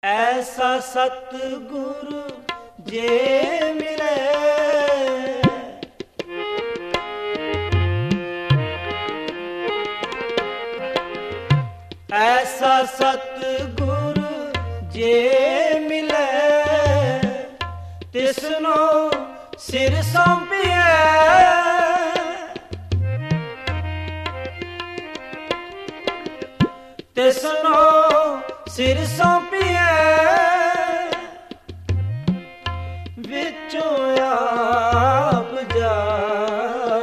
ਐਸਾ ਸਤਿਗੁਰੂ ਜੇ ਮਿਲੇ, ਐਸਾ ਸਤਿਗੁਰੂ ਜੇ ਮਿਲੇ, ਤਿਸਨੂੰ ਸਿਰ ਸੌਂਪੀਐ। ਤਿਸਨੂੰ ਸਿਰ ਸੌਂਪੀਐ, ਵਿੱਚੋਂ ਆਪ ਜਾਏ।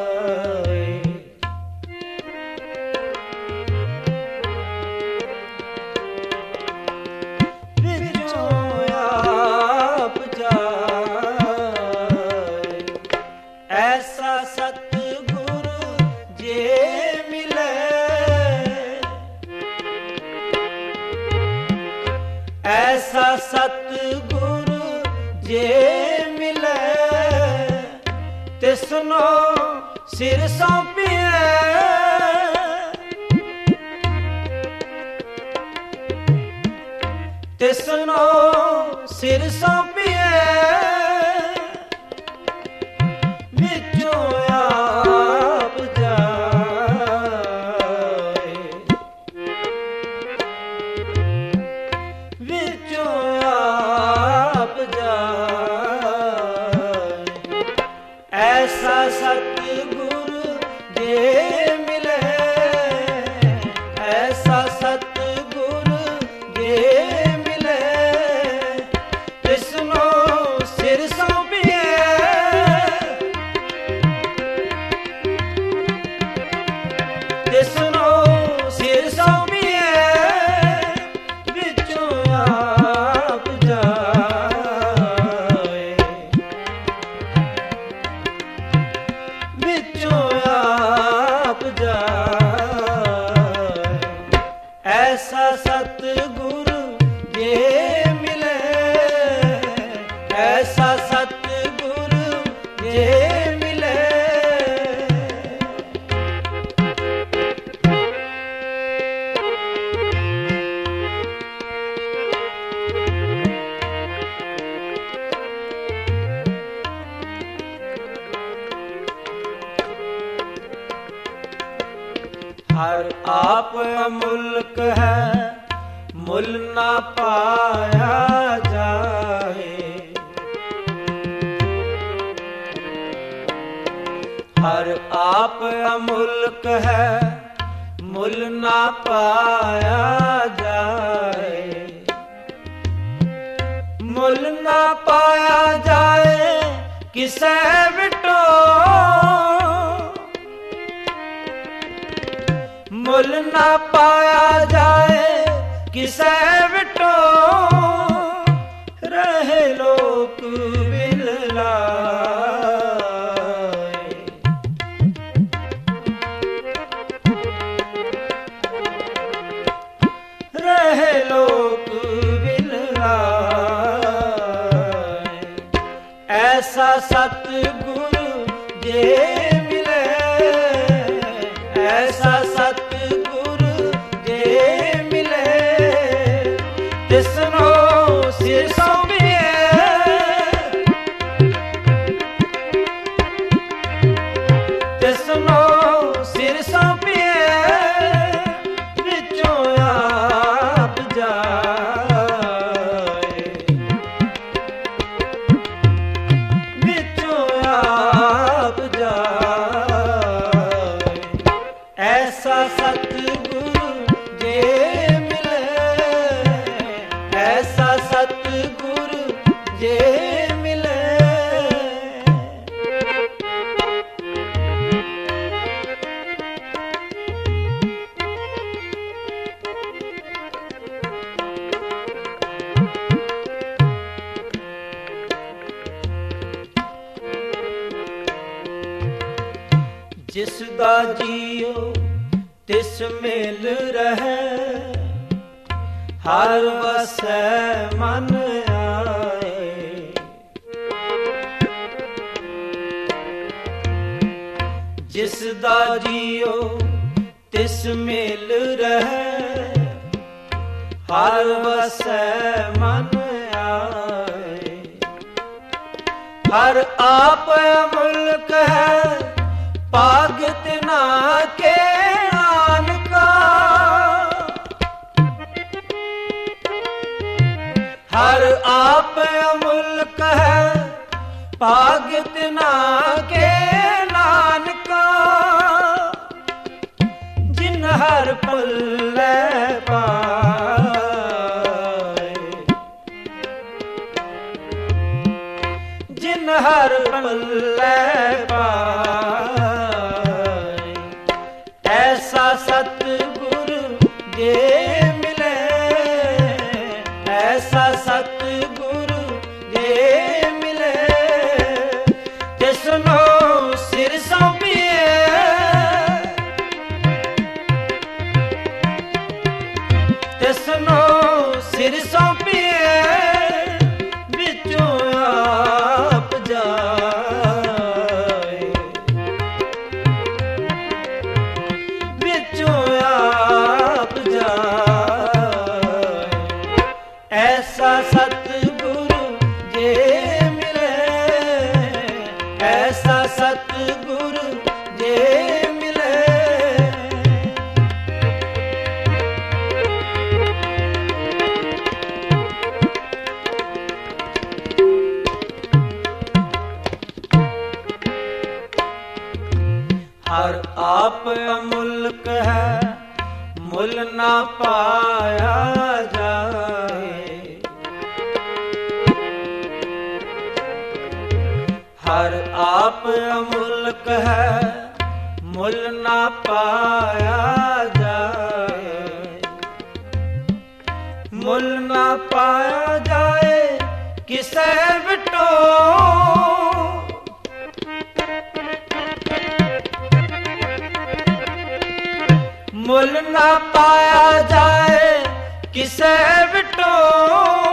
ਵਿੱਚੋਂ ਆਪ ਜਾਏ, ਐਸਾ ਸਤਿਗੁਰੂ ਜੇ ਮਿਲੇ, ਐਸਾ ਸਤਿਗੁਰੂ ਜੇ ਮਿਲੇ, ਤਿਸਨੂੰ ਸਿਰ ਸੌਂਪੀਐ। ਤਿਸਨੂੰ ਸਿਰ ਸੌਂਪੀਐ, ਵਿੱਚੋਂ ਆਪ ਜਾਏ। ਵਿੱਚੋਂ ਆਪ ਜਾਏ, ਐਸਾ ਸਤਿਗੁਰੂ ਜੇ ਮਿਲੇ, ਐਸਾ ਸਤਿਗੁਰੂ ਜੇ ਮਿਲੇ, ਤਿਸਨੂੰ ਸਿਰ ਸੌਂਪੀਐ। ਤਿਸਨੂੰ ਸਿਰ ਸੌਂਪੀਐ, ਵਿੱਚੋਂ ਆਪ ਜਾਏ। ਵਿੱਚੋਂ ਆਪ ਜਾਏ, ਐਸਾ ਸਤਿਗੁਰੂ ਜੇ ਮਿਲੇ, ਐਸਾ ਸਤਿਗੁਰੂ ਜੇ ਮਿਲੇ। ਹਰ ਆਪ ਅਮੁਲਕ ਹੈ, ਮੁੱਲ ਨਾ ਪਾਇਆ ਜਾਏ। ਹਰ ਆਪ ਅਮੁਲਕ ਹੈ, ਮੁੱਲ ਨਾ ਪਾਇਆ ਜਾਏ। ਮੁੱਲ ਨਾ ਪਾਇਆ ਜਾਏ ਕਿਸੇ ਵਿਟੋ, ਮੁੱਲ ਨਾ ਪਾਇਆ ਜਾਏ ਕਿਸੇ ਵਿਟੋ, ਰਹੇ ਲੋਕ ਬਿਨ ਲਾਏ। ਰਹੇ ਲੋਕ ਬਿਨ ਲਾਏ, ਐਸਾ ਸਤਿਗੁਰੂ ਜੇ ਮਿਲੇ, ਐਸਾ ਸਤਿਗੁਰੂ ਜੇ ਮਿਲੇ, ਤਿਸਨੂੰ ਸਿਰ ਸੌਂਪੀਐ। ਤਿਸਨੂੰ ਸਿਰ ਸੌਂਪੀਐ, ਵਿੱਚੋਂ ਆਪ ਜਾਏ। ਵਿੱਚੋਂ ਆਪ ਜਾਏ, ਐਸਾ ਸਤਿਗੁਰੂ ਜੇ ਮਿਲੇ, ਐਸਾ ਸਤਿਗੁਰੂ ਜੇ ਮਿਲੇ। ਜਿਸ ਦਾ ਜੀਉ ਤਿਸ ਮਿਲ ਰਹਿ, ਹਰ ਵਸੈ ਮਨ ਆਏ। ਜਿਸ ਦਾ ਜੀਉ ਤਿਸ ਮਿਲ ਰਹਿ, ਹਰ ਵਸੈ ਮਨ ਆਏ। ਹਰ ਆਪ ਅਮੁਲਕ ਹੈ, ਭਾਗਤ ਨਾ ਕੇ ਨਾਨਕਾ। ਹਰ ਆਪ ਅਮੁਲਕ ਹੈ, ਭਾਗਤ ਨਾ ਕੇ ਨਾਨਕਾ। ਜਿਨ ਹਰ ਪੱਲੇ ਪਾਏ, ਜਿਨ ਹਰ ਪੱਲੇ ਪਾਏ। ਐਸਾ ਸਤਿਗੁਰ ਜੇ ਮਿਲੇ, ਐਸਾ ਸਤਿਗੁਰ ਜੇ ਮਿਲੇ। ਤਿਸਨੂੰ ਸਿਰ ਸੌਂਪੀਏ, ਤਿਸਨੂੰ ਸਿਰ ਸੌਂਪੀਏ। ਵਿੱਚੋਂ ਆਪ ਜਾਏ, ਵਿੱਚੋਂ ਆਪ ਜਾਏ। ਐਸਾ ਸਤਿਗੁਰ ਜੇ ਮਿਲੇ, ਐਸਾ ਸਤਿਗੁਰ ਜੇ ਮਿਲੇ। ਹਰ ਆਪ ਅਮੁਲਕ ਹੈ, ਮੁੱਲ ਨਾ ਪਾਇਆ ਜਾਏ। ਹਰ ਆਪ ਅਮੁਲਕ ਹੈ, ਮੁੱਲ ਨਾ ਪਾਇਆ ਜਾਏ। ਮੁੱਲ ਨਾ ਪਾਇਆ ਜਾਏ ਕਿਸੇ ਵਿਟੋ। ਮੁੱਲ ਨਾ ਪਾਇਆ ਜਾਏ ਕਿਸੇ ਵਿਟੋ।